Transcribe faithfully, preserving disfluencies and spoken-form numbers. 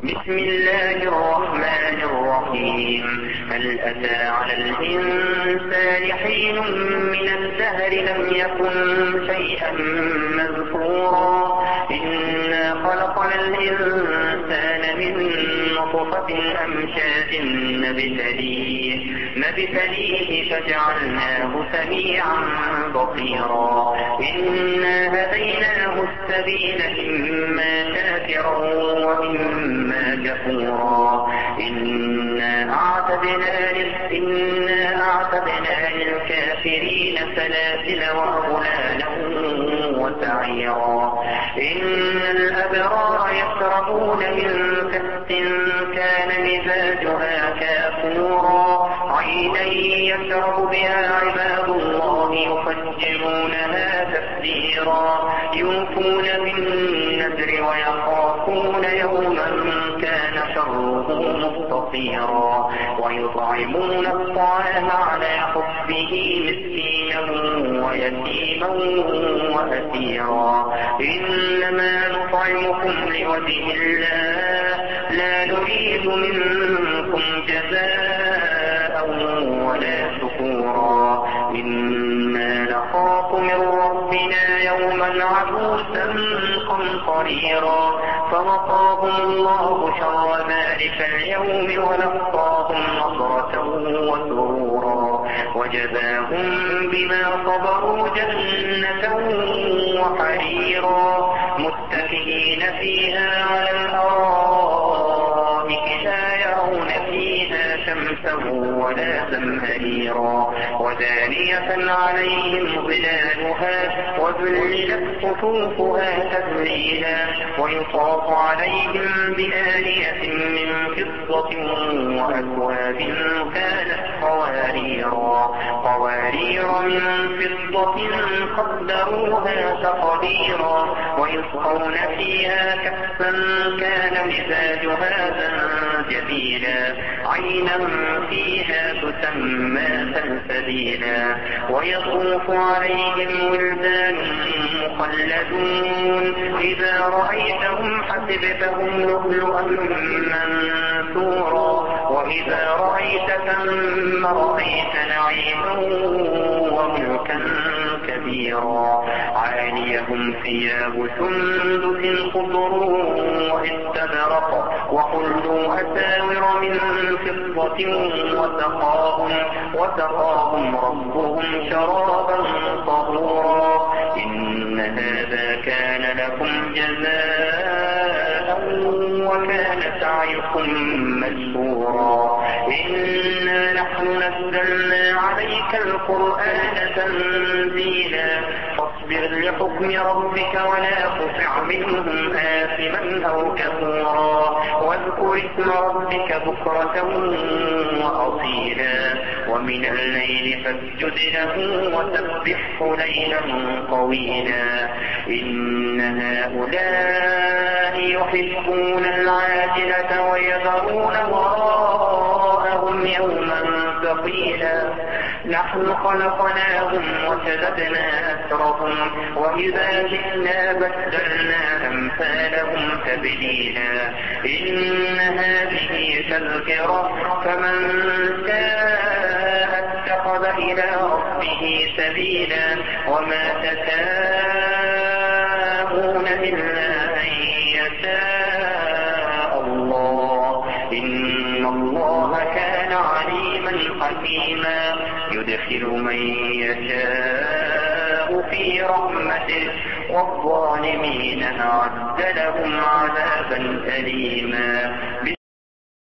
بسم الله الرحمن الرحيم. هل أتى على الإنسان حين من الدهر لم يكن شيئا مذكورا إنا خلقنا الإنسان من نطفة أمشاج نبتليه نبتليه فجعلناه سميعا بصيرا إنا هديناه السبيل إما شاكرا وإما كفورا إنا أعتدنا إنا أعتدنا للكافرين سلاسل وأغلالا وسعيرا إن الأبرار يشربون من كأس كان مزاجها كافورا عينا يشرب بها عباد الله يفجرونها تفجيرا يوفون بالنذر ويخافون يوما كان شره مستطيرا ويطعمون الطعام على حبه مسكينا ويتيما وأسيرا إنما نطعمكم لوجه الله لا نريد منكم جزاء ولا شكورا إنا نخاف من ربنا يوما عبوسا قمطريرا فوقاهم الله شر ذلك اليوم ولقاهم نضرة وسرورا وجزاهم بما صبروا جنة وحريرا متكئين فيها على الأرائك لا يرون فيها شمسا ولا زمهريرا ودانية عليهم ظلالها وذللت قطوفها تذليلا ويطاف عليهم بآنية من فضة وأكواب كانت قواريرا قوارير من فضة قدروها تقديرا ويسقون فيها كأسا كان مزاجها زنجبيلا عينا فيها تسمى سلسبيلا ويطوف عليهم ولدان مخلدون إذا رأيتهم حسبتهم لؤلؤا منثورا وإذا رأيت ثم رأيت نعيما وملكا كبيرا عاليهم ثياب سندس خضر واستبرق وحلوا أساور من فضة وسقاهم, وسقاهم ربهم شرابا طهورا إن هذا كان لكم جزاء وكان سعيكم مشكورا إنا نحن نزلنا عليك القرآن تنزيلا فاصبر لحكم ربك ولا تطع منهم آثما أو كفورا واذكر اسم ربك بكرة وأصيلا ومن الليل فاسجد له وسبحه ليلا طويلا إن هؤلاء يحبون العاجلة ويذرون وراءهم يوما ثقيلا نحن خلقناهم وشددنا أسرهم وإذا جئنا بدلنا أمثالهم تبديلا إن هذه تذكرة فمن شاء اتخذ إلى ربه سبيلا وما تشاءون إلا أن يشاء الله إن الله كان عليما حكيما يدخل من يشاء في رحمته والظالمين أعد لهم عذابا أليما.